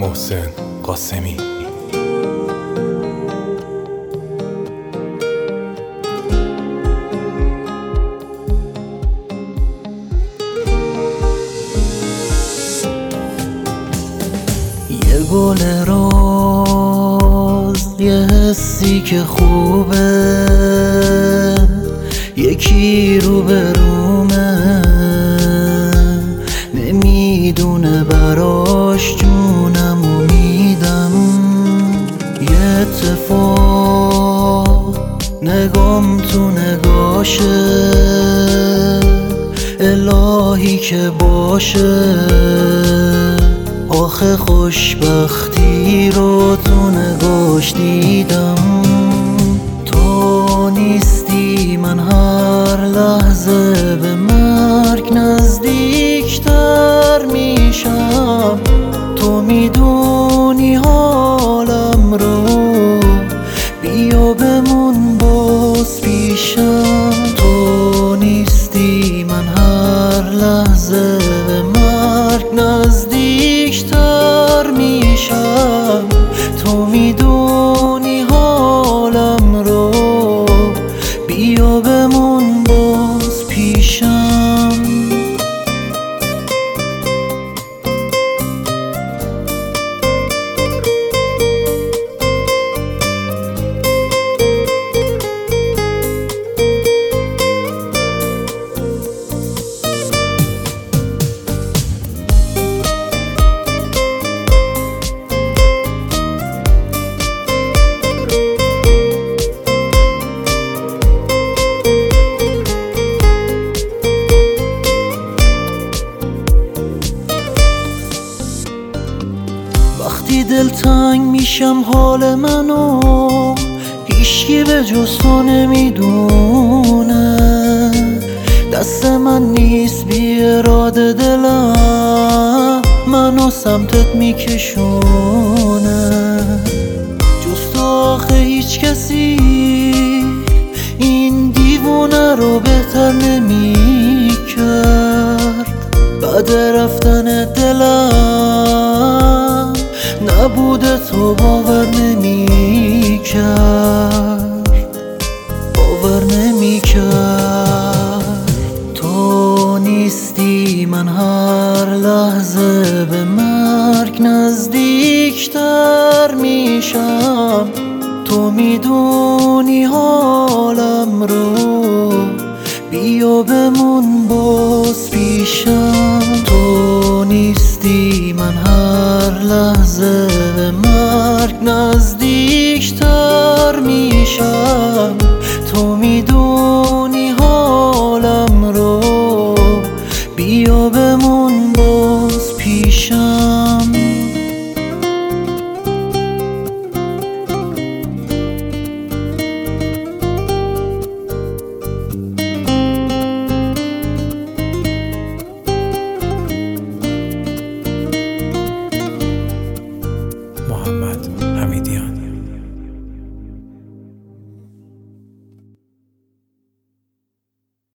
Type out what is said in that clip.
محسن قاسمی. یه گل روز، یه حسی که خوبه، یکی رو به رومه، نمیدونه براش جونمو میدم. یه اتفاق نگام تو نگاشه، الهی که باشه، آخه خوشبختی رو تو نگاش دیدم. تو نیستی من هر لحظه به مرگ نزدیکتر میشم. تو میدونی حالم رو، بیا بمون باز پیشم. تو نیستی من هر لحظه به مرگ نزدیکتر میشم. تو میدونی حالم رو، بیا بمون باز پیشم. وقتی دلتنگ میشم حال منو هیچکی به جز تو نمیدونه. دست من نیست بی اراده دلم منو سمتت میکشونه. جز تو آخه هیچ کسی این دیوونه رو بهتر نمیکرد. بعد رفتن دلم نبوده تو باور نمیکرد. تو نیستی من هر لحظه به مرگ نزدیکتر میشم. تو میدونی حالم رو، بیا بمون باز پیشم. تو نیستی من هر لحظه به مرگ نزدیکتر میشم. تو میدونی